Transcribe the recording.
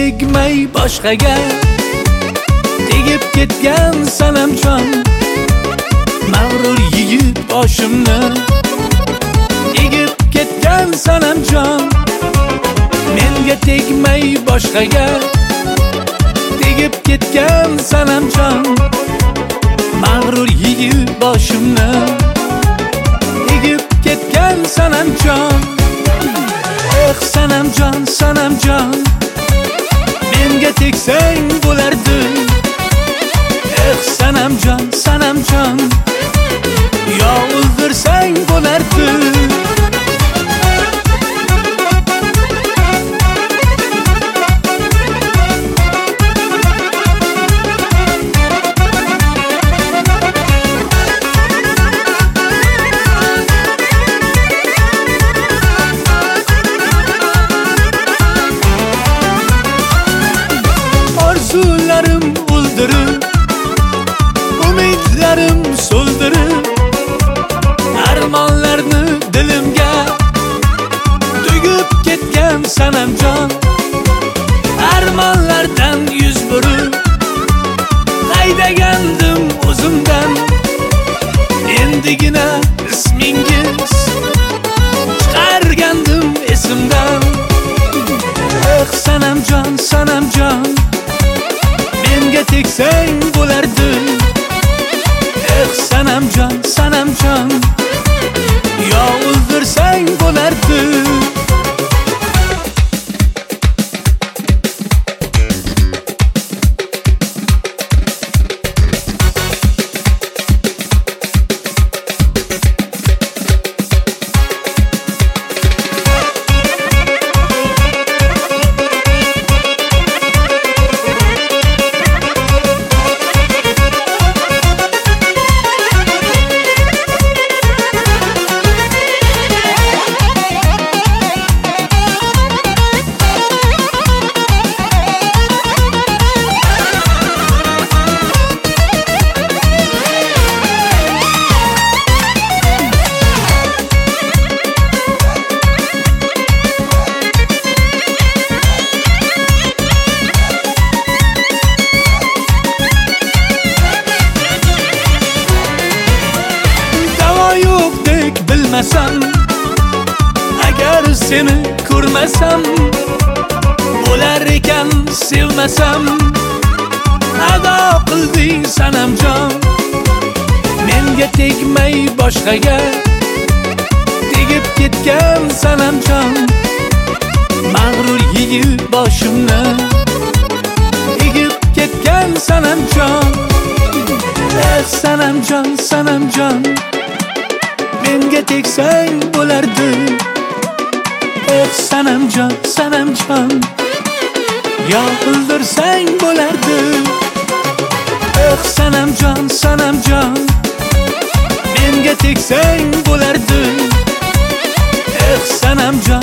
tegmay boshqaga tegib ketgan sanamjon, mag'rur yigit boshimni egib ketgan sanamjon. Menga tegmay boshqaga tegib ketgan sanamjon, mag'rur yigit boshimni egib ketgan sanamjon. Sanamjon, sanamjon, menga tegsang bo'lardi. Sanamjon, sanamjon, yo o'ldirsang bo'lardi. Orzularim o'ldirib, umidlarim so'ldirib, armonlarni dilimga tugib ketgan sanamjon. Armonlardan yuz burib haydagandim o'zimdan, endigina ismingiz chiqargandim esimdan. Sanamjon, sanamjon, menga tegsang bo'lardi. Sanamjon, sanamjon, yo o'ldirsang bo'lardi. Bilmasam, agar seni ko'rmasam, bo'lar ekan sevmasam. Ado qilding sanamjon, menga tegmay boshqaga tegib ketgan sanamjon, mag'rur yigit boshimni egib ketgan sanamjon. Sanamjon, sanamjon, menga tegsang bo'lardi. Sanamjon, sanamjon, yo o'ldirsang bo'lardi. Sanamjon, sanamjon, menga tegsang bo'lardi. Sanamjon